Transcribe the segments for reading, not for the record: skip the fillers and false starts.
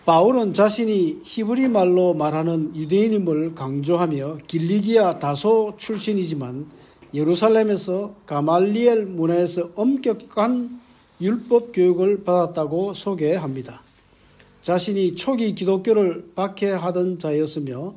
바울은 자신이 히브리 말로 말하는 유대인임을 강조하며 길리기아 다소 출신이지만 예루살렘에서 가말리엘 문화에서 엄격한 율법 교육을 받았다고 소개합니다. 자신이 초기 기독교를 박해하던 자였으며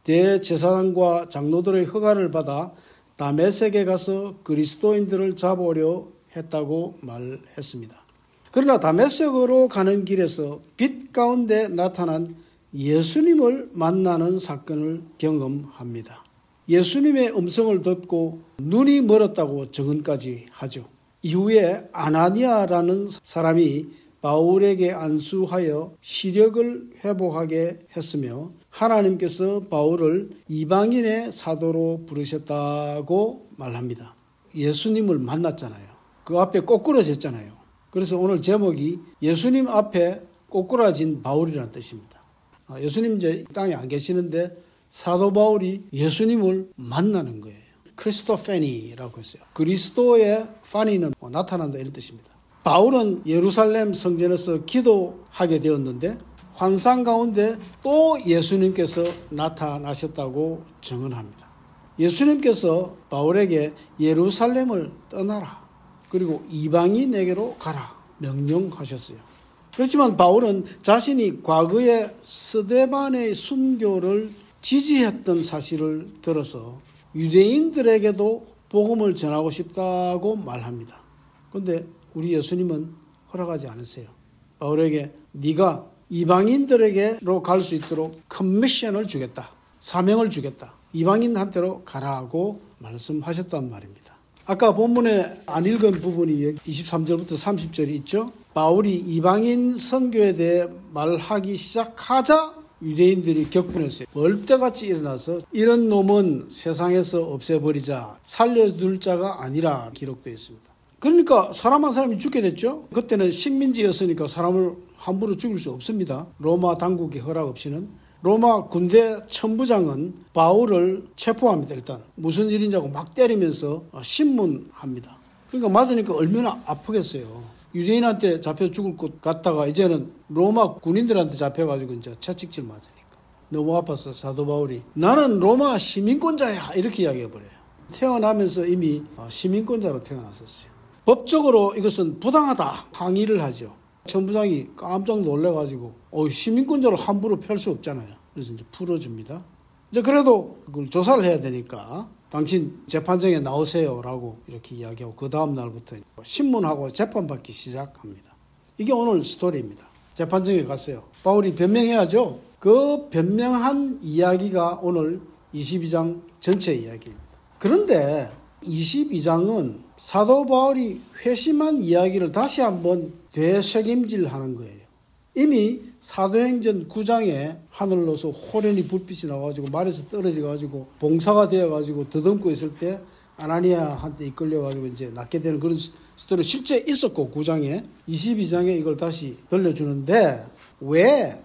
대제사장과 장로들의 허가를 받아 다메섹에 가서 그리스도인들을 잡으려 했다고 말했습니다. 그러나 다메섹으로 가는 길에서 빛 가운데 나타난 예수님을 만나는 사건을 경험합니다. 예수님의 음성을 듣고 눈이 멀었다고 증언까지 하죠. 이후에 아나니아라는 사람이 바울에게 안수하여 시력을 회복하게 했으며 하나님께서 바울을 이방인의 사도로 부르셨다고 말합니다. 예수님을 만났잖아요. 그 앞에 꼬꾸라졌잖아요. 그래서 오늘 제목이 예수님 앞에 꼬꾸라진 바울이라는 뜻입니다. 예수님 이제 땅에 안 계시는데 사도 바울이 예수님을 만나는 거예요. 크리스토페니라고 했어요. 그리스도의 파니는 나타난다 이런 뜻입니다. 바울은 예루살렘 성전에서 기도하게 되었는데 환상 가운데 또 예수님께서 나타나셨다고 증언합니다. 예수님께서 바울에게 예루살렘을 떠나라. 그리고 이방인에게로 가라 명령하셨어요. 그렇지만 바울은 자신이 과거에 스데반의 순교를 지지했던 사실을 들어서 유대인들에게도 복음을 전하고 싶다고 말합니다. 그런데 우리 예수님은 허락하지 않으세요. 바울에게 네가 이방인들에게로 갈 수 있도록 커미션을 주겠다. 사명을 주겠다. 이방인한테로 가라고 말씀하셨단 말입니다. 아까 본문에 안 읽은 부분이 23절부터 30절이 있죠. 바울이 이방인 선교에 대해 말하기 시작하자 유대인들이 격분했어요. 벌떼같이 일어나서 이런 놈은 세상에서 없애버리자 살려둘 자가 아니라 기록되어 있습니다. 그러니까 사람 한 사람이 죽게 됐죠. 그때는 식민지였으니까 사람을 함부로 죽일 수 없습니다. 로마 당국의 허락 없이는. 로마 군대 천부장은 바울을 체포합니다. 일단 무슨 일이냐고 막 때리면서 신문합니다. 그러니까 맞으니까 얼마나 아프겠어요. 유대인한테 잡혀 죽을 것 같다가 이제는 로마 군인들한테 잡혀가지고 이제 채찍질 맞으니까 너무 아파서 사도 바울이 나는 로마 시민권자야 이렇게 이야기해버려요. 태어나면서 이미 시민권자로 태어났었어요. 법적으로 이것은 부당하다 항의를 하죠. 천부장이 깜짝 놀래가지고 시민권자를 함부로 펼 수 없잖아요. 그래서 이제 풀어줍니다. 이제 그래도 그걸 조사를 해야 되니까 당신 재판정에 나오세요라고 이렇게 이야기하고 그 다음 날부터 신문하고 재판받기 시작합니다. 이게 오늘 스토리입니다. 재판정에 갔어요. 바울이 변명해야죠. 그 변명한 이야기가 오늘 22장 전체 이야기입니다. 그런데 22장은 사도 바울이 회심한 이야기를 다시 한번 되새김질하는 거예요. 이미 사도행전 9장에 하늘로서 호련히 불빛이 나와가지고 말에서 떨어져가지고 봉사가 되어가지고 더듬고 있을 때 아나니아한테 이끌려가지고 이제 낫게 되는 그런 스토리 실제 있었고 9장에 22장에 이걸 다시 들려주는데 왜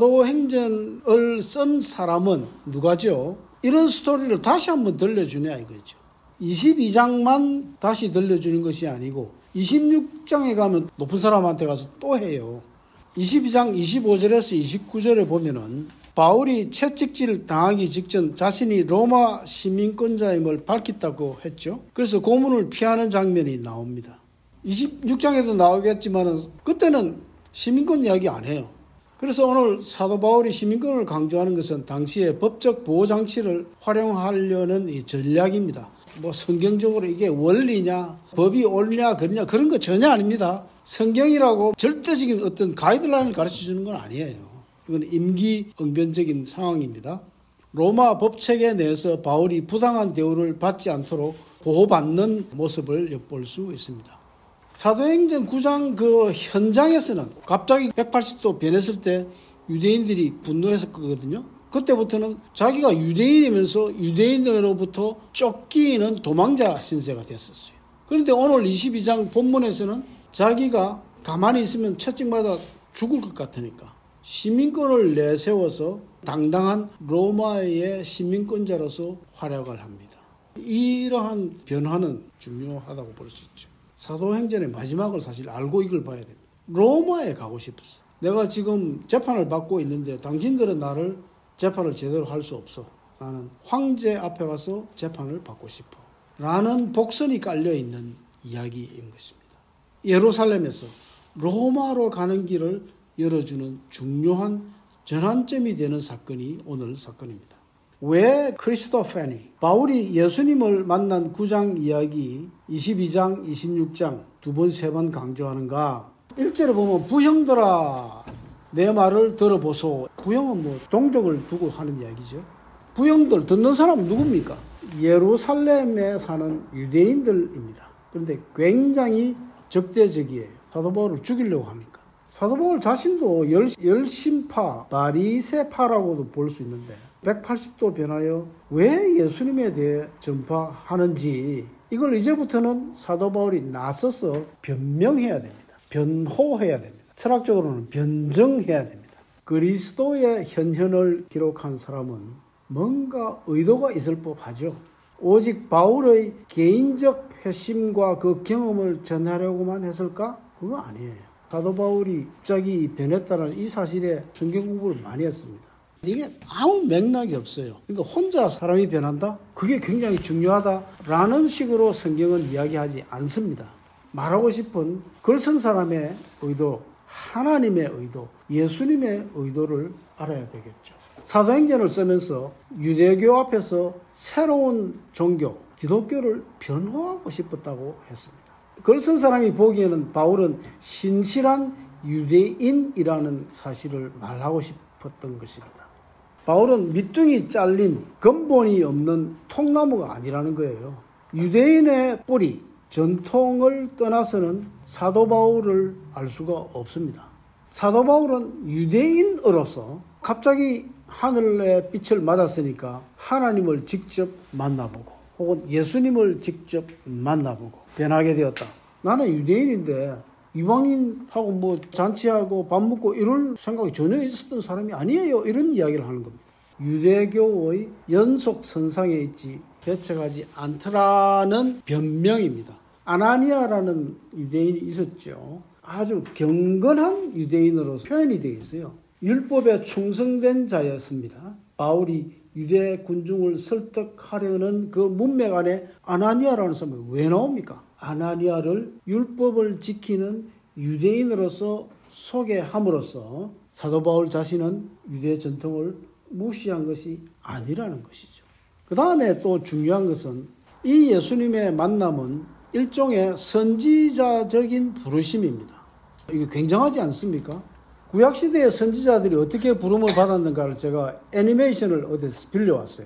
사도행전을 쓴 사람은 누가죠? 이런 스토리를 다시 한번 들려주냐 이거죠. 22장만 다시 들려주는 것이 아니고 26장에 가면 높은 사람한테 가서 또 해요. 22장 25절에서 29절에 보면은 바울이 채찍질 당하기 직전 자신이 로마 시민권자임을 밝혔다고 했죠. 그래서 고문을 피하는 장면이 나옵니다. 26장에도 나오겠지만 그때는 시민권 이야기 안 해요. 그래서 오늘 사도 바울이 시민권을 강조하는 것은 당시의 법적 보호장치를 활용하려는 이 전략입니다. 성경적으로 이게 원리냐, 법이 옳냐, 그러냐, 그런 거 전혀 아닙니다. 성경이라고 절대적인 어떤 가이드라인을 가르쳐 주는 건 아니에요. 이건 임기응변적인 상황입니다. 로마 법체계 내에서 바울이 부당한 대우를 받지 않도록 보호받는 모습을 엿볼 수 있습니다. 사도행전 9장 그 현장에서는 갑자기 180도 변했을 때 유대인들이 분노했었거든요. 그때부터는 자기가 유대인이면서 유대인으로부터 쫓기는 도망자 신세가 됐었어요. 그런데 오늘 22장 본문에서는 자기가 가만히 있으면 채찍마다 죽을 것 같으니까 시민권을 내세워서 당당한 로마의 시민권자로서 활약을 합니다. 이러한 변화는 중요하다고 볼 수 있죠. 사도행전의 마지막을 사실 알고 이걸 봐야 됩니다. 로마에 가고 싶었어. 내가 지금 재판을 받고 있는데 당신들은 나를 재판을 제대로 할 수 없어. 나는 황제 앞에 가서 재판을 받고 싶어. 라는 복선이 깔려있는 이야기인 것입니다. 예루살렘에서 로마로 가는 길을 열어주는 중요한 전환점이 되는 사건이 오늘 사건입니다. 왜 크리스토페니, 바울이 예수님을 만난 9장 이야기 22장, 26장 두 번, 세 번 강조하는가? 1절에 보면 부형들아 내 말을 들어보소. 부형은 동족을 두고 하는 이야기죠. 부형들 듣는 사람은 누굽니까? 예루살렘에 사는 유대인들입니다. 그런데 굉장히 적대적이에요. 사도 바울을 죽이려고 합니까? 사도 바울 자신도 열심파, 바리새파라고도 볼 수 있는데 180도 변하여 왜 예수님에 대해 전파하는지 이걸 이제부터는 사도 바울이 나서서 변명해야 됩니다. 변호해야 됩니다. 철학적으로는 변증해야 됩니다. 그리스도의 현현을 기록한 사람은 뭔가 의도가 있을 법하죠. 오직 바울의 개인적 회심과 그 경험을 전하려고만 했을까? 그거 아니에요. 사도 바울이 갑자기 변했다는 이 사실에 성경 공부를 많이 했습니다. 이게 아무 맥락이 없어요. 그러니까 혼자 사람이 변한다? 그게 굉장히 중요하다라는 식으로 성경은 이야기하지 않습니다. 말하고 싶은 글 쓴 사람의 의도, 하나님의 의도, 예수님의 의도를 알아야 되겠죠. 사도행전을 쓰면서 유대교 앞에서 새로운 종교, 기독교를 변호하고 싶었다고 했습니다. 글 쓴 사람이 보기에는 바울은 신실한 유대인이라는 사실을 말하고 싶었던 것입니다. 바울은 밑둥이 잘린 근본이 없는 통나무가 아니라는 거예요. 유대인의 뿌리, 전통을 떠나서는 사도 바울을 알 수가 없습니다. 사도 바울은 유대인으로서 갑자기 하늘의 빛을 맞았으니까 하나님을 직접 만나보고 혹은 예수님을 직접 만나보고 변하게 되었다. 나는 유대인인데 이방인하고 잔치하고 밥 먹고 이럴 생각이 전혀 있었던 사람이 아니에요. 이런 이야기를 하는 겁니다. 유대교의 연속선상에 있지 배척하지 않더라는 변명입니다. 아나니아라는 유대인이 있었죠. 아주 경건한 유대인으로서 표현이 되어 있어요. 율법에 충성된 자였습니다. 바울이 유대 군중을 설득하려는 그 문맥 안에 아나니아라는 사람이 왜 나옵니까? 아나니아를 율법을 지키는 유대인으로서 소개함으로써 사도 바울 자신은 유대 전통을 무시한 것이 아니라는 것이죠. 그 다음에 또 중요한 것은 이 예수님의 만남은 일종의 선지자적인 부르심입니다. 이게 굉장하지 않습니까? 구약시대의 선지자들이 어떻게 부름을 받았는가를 제가 애니메이션을 어디서 빌려왔어요.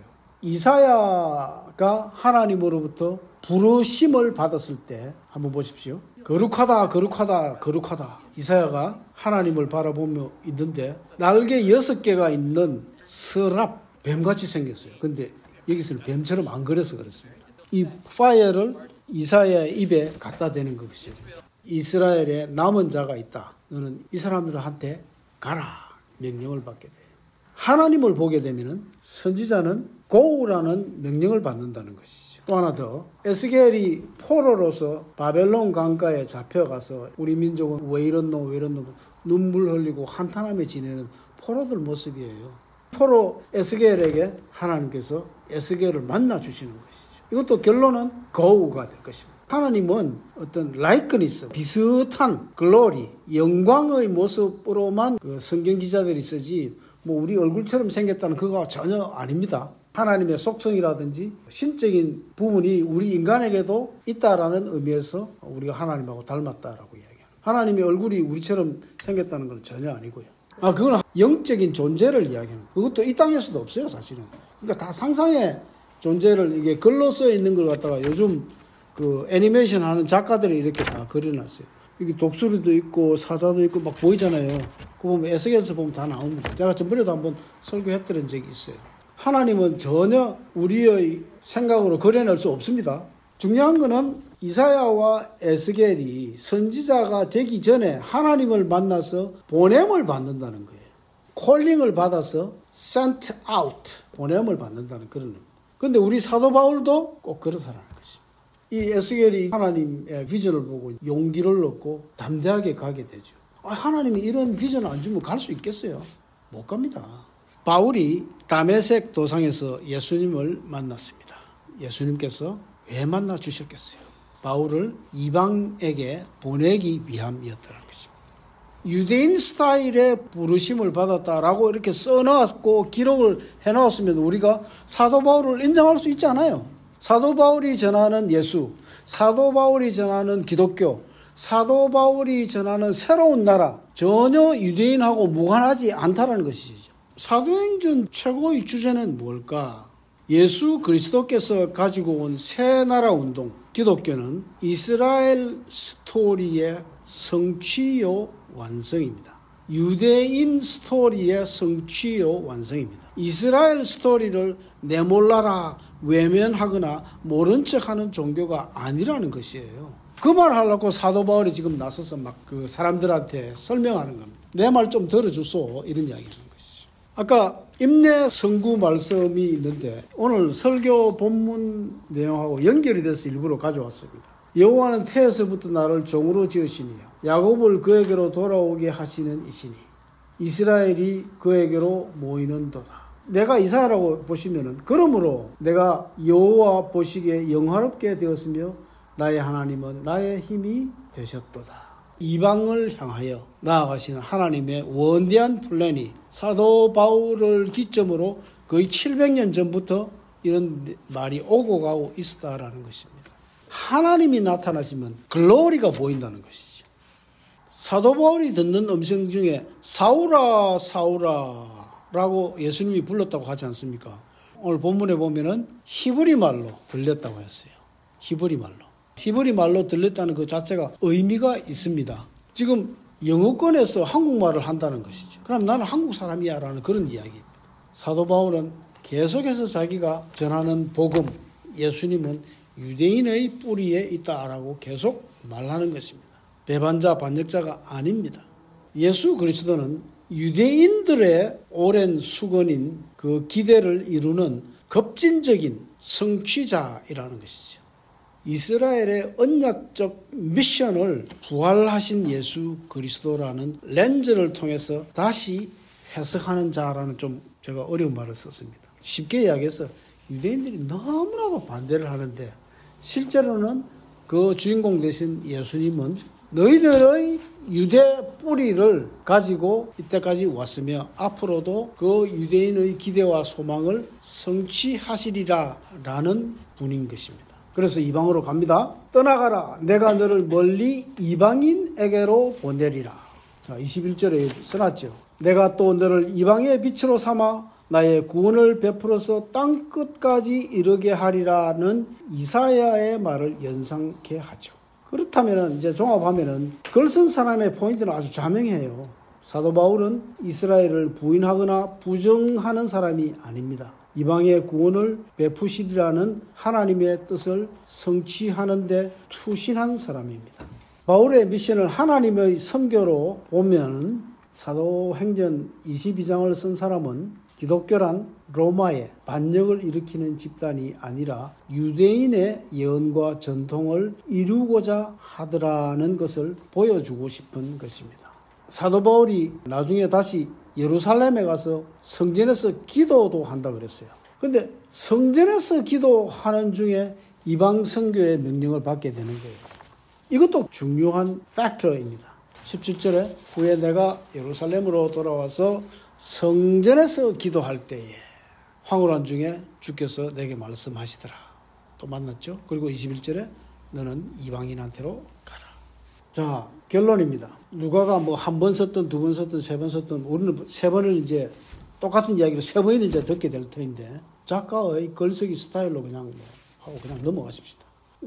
이사야가 하나님으로부터 부르심을 받았을 때 한번 보십시오. 거룩하다 거룩하다 거룩하다. 이사야가 하나님을 바라보며 있는데 날개 6개가 있는 서랍, 뱀같이 생겼어요. 근데 여기서는 뱀처럼 안 그려서 그렇습니다. 이 파이어를 이사야의 입에 갖다 대는 것이죠. 이스라엘에 남은 자가 있다. 너는 이 사람들한테 가라. 명령을 받게 돼요. 하나님을 보게 되면 선지자는 고우라는 명령을 받는다는 것이죠. 또 하나 더, 에스겔이 포로로서 바벨론 강가에 잡혀가서 우리 민족은 왜 이렇노 눈물 흘리고 한탄하며 지내는 포로들 모습이에요. 포로 에스겔에게 하나님께서 에스겔을 만나 주시는 것이죠. 이것도 결론은 고우가 될 것입니다. 하나님은 어떤 라이크니스, 비슷한 글로리, 영광의 모습으로만 그 성경 기자들이 쓰지 우리 얼굴처럼 생겼다는 그거 전혀 아닙니다. 하나님의 속성이라든지 신적인 부분이 우리 인간에게도 있다라는 의미에서 우리가 하나님하고 닮았다라고 이야기합니다. 하나님의 얼굴이 우리처럼 생겼다는 건 전혀 아니고요. 그건 영적인 존재를 이야기하는 거예요. 그것도 이 땅에서도 없어요, 사실은. 그러니까 다 상상의 존재를 이게 글로 써 있는 걸 갖다가 요즘 그 애니메이션 하는 작가들이 이렇게 다 그려놨어요. 여기 독수리도 있고 사자도 있고 막 보이잖아요. 그거 보면 에스겔에서 보면 다 나옵니다. 제가 전번에도 한번 설교했던 적이 있어요. 하나님은 전혀 우리의 생각으로 그려낼 수 없습니다. 중요한 거는 이사야와 에스겔이 선지자가 되기 전에 하나님을 만나서 보냄을 받는다는 거예요. 콜링을 받아서 sent out, 보냄을 받는다는 그런 의미입니다. 그런데 우리 사도 바울도 꼭 그렇다는 것입니다. 이 에스겔이 하나님의 비전을 보고 용기를 얻고 담대하게 가게 되죠. 하나님이 이런 비전을 안 주면 갈 수 있겠어요? 못 갑니다. 바울이 다메섹 도상에서 예수님을 만났습니다. 예수님께서 왜 만나 주셨겠어요? 바울을 이방에게 보내기 위함이었다는 것입니다. 유대인 스타일의 부르심을 받았다라고 이렇게 써놨고 기록을 해놓았으면 우리가 사도 바울을 인정할 수 있지 않아요. 사도 바울이 전하는 예수, 사도 바울이 전하는 기독교, 사도 바울이 전하는 새로운 나라, 전혀 유대인하고 무관하지 않다는 것이죠. 사도행전 최고의 주제는 뭘까? 예수 그리스도께서 가지고 온 새 나라 운동, 기독교는 이스라엘 스토리의 성취요 완성입니다. 유대인 스토리의 성취요 완성입니다. 이스라엘 스토리를 내몰라라, 외면하거나 모른 척하는 종교가 아니라는 것이에요. 그 말 하려고 사도 바울이 지금 나서서 막 그 사람들한테 설명하는 겁니다. 내 말 좀 들어주소, 이런 이야기하는 것이죠. 아까 임내 성구 말씀이 있는데 오늘 설교 본문 내용하고 연결이 돼서 일부러 가져왔습니다. 여호와는 태에서부터 나를 종으로 지으시니요 야곱을 그에게로 돌아오게 하시는 이시니 이스라엘이 그에게로 모이는도다. 내가 이사야라고 보시면은 그러므로 내가 여호와 보시기에 영화롭게 되었으며 나의 하나님은 나의 힘이 되셨도다. 이방을 향하여 나아가시는 하나님의 원대한 플랜이 사도 바울을 기점으로 거의 700년 전부터 이런 말이 오고 가고 있었다라는 것입니다. 하나님이 나타나시면 글로리가 보인다는 것이죠. 사도 바울이 듣는 음성 중에 사울아 사울아 라고 예수님이 불렀다고 하지 않습니까? 오늘 본문에 보면은 히브리 말로 들렸다고 했어요. 히브리 말로 들렸다는 그 자체가 의미가 있습니다. 지금 영어권에서 한국말을 한다는 것이죠. 그럼 나는 한국 사람이야 라는 그런 이야기입니다. 사도 바울은 계속해서 자기가 전하는 복음, 예수님은 유대인의 뿌리에 있다라고 계속 말하는 것입니다. 배반자, 반역자가 아닙니다. 예수 그리스도는 유대인들의 오랜 수건인 그 기대를 이루는 급진적인 성취자이라는 것이죠. 이스라엘의 언약적 미션을 부활하신 예수 그리스도라는 렌즈를 통해서 다시 해석하는 자라는 좀 제가 어려운 말을 썼습니다. 쉽게 이야기해서 유대인들이 너무나도 반대를 하는데 실제로는 그 주인공 되신 예수님은 너희들의 유대 뿌리를 가지고 이때까지 왔으며 앞으로도 그 유대인의 기대와 소망을 성취하시리라라는 분인 것입니다. 그래서 이방으로 갑니다. 떠나가라. 내가 너를 멀리 이방인에게로 보내리라. 자, 21절에 써놨죠. 내가 또 너를 이방의 빛으로 삼아 나의 구원을 베풀어서 땅 끝까지 이르게 하리라는 이사야의 말을 연상케 하죠. 그렇다면 이제 종합하면은 글 쓴 사람의 포인트는 아주 자명해요. 사도 바울은 이스라엘을 부인하거나 부정하는 사람이 아닙니다. 이방의 구원을 베푸시리라는 하나님의 뜻을 성취하는 데 투신한 사람입니다. 바울의 미션을 하나님의 선교로 보면 사도행전 22장을 쓴 사람은 기독교란 로마의 반역을 일으키는 집단이 아니라 유대인의 예언과 전통을 이루고자 하더라는 것을 보여주고 싶은 것입니다. 사도 바울이 나중에 다시 예루살렘에 가서 성전에서 기도도 한다 그랬어요. 근데 성전에서 기도하는 중에 이방 선교의 명령을 받게 되는 거예요. 이것도 중요한 팩터입니다. 17절에 후에 내가 예루살렘으로 돌아와서 성전에서 기도할 때에 황홀한 중에 주께서 내게 말씀하시더라. 또 만났죠. 그리고 21절에 너는 이방인한테로 가라. 자, 결론입니다. 누가가 뭐 한 번 썼든 두 번 썼든 세 번 썼든 우리는 세 번을 이제 똑같은 이야기를 세 번이나 이제 듣게 될 터인데 작가의 글쓰기 스타일로 그냥 하고 그냥 넘어가십시다.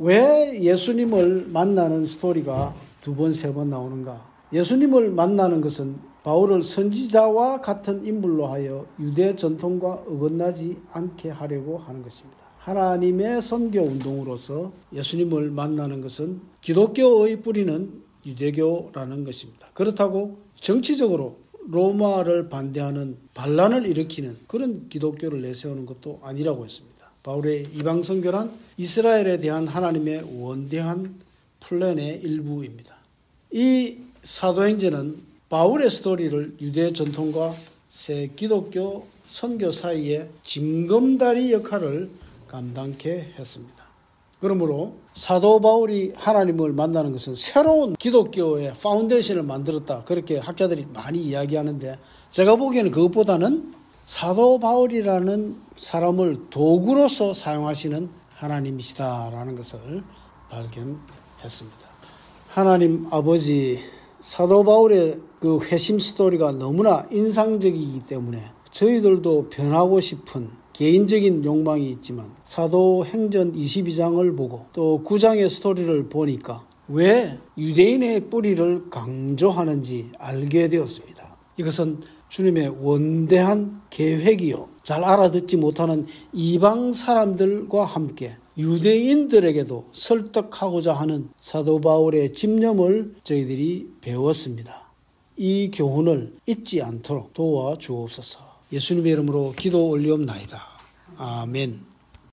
왜 예수님을 만나는 스토리가 두 번, 세 번 나오는가? 예수님을 만나는 것은 바울을 선지자와 같은 인물로 하여 유대 전통과 어긋나지 않게 하려고 하는 것입니다. 하나님의 선교 운동으로서 예수님을 만나는 것은 기독교의 뿌리는 유대교라는 것입니다. 그렇다고 정치적으로 로마를 반대하는 반란을 일으키는 그런 기독교를 내세우는 것도 아니라고 했습니다. 바울의 이방 선교란 이스라엘에 대한 하나님의 원대한 플랜의 일부입니다. 이 사도행전은 바울의 스토리를 유대 전통과 새 기독교 선교 사이에 징검다리 역할을 감당케 했습니다. 그러므로 사도 바울이 하나님을 만나는 것은 새로운 기독교의 파운데이션을 만들었다. 그렇게 학자들이 많이 이야기하는데 제가 보기에는 그것보다는 사도 바울이라는 사람을 도구로서 사용하시는 하나님이시다라는 것을 발견했습니다. 하나님 아버지, 사도 바울의 그 회심 스토리가 너무나 인상적이기 때문에 저희들도 변하고 싶은 개인적인 욕망이 있지만 사도행전 22장을 보고 또 9장의 스토리를 보니까 왜 유대인의 뿌리를 강조하는지 알게 되었습니다. 이것은 주님의 원대한 계획이요, 잘 알아듣지 못하는 이방 사람들과 함께 유대인들에게도 설득하고자 하는 사도 바울의 집념을 저희들이 배웠습니다. 이 교훈을 잊지 않도록 도와주옵소서. 예수님의 이름으로 기도 올리옵나이다. 아멘.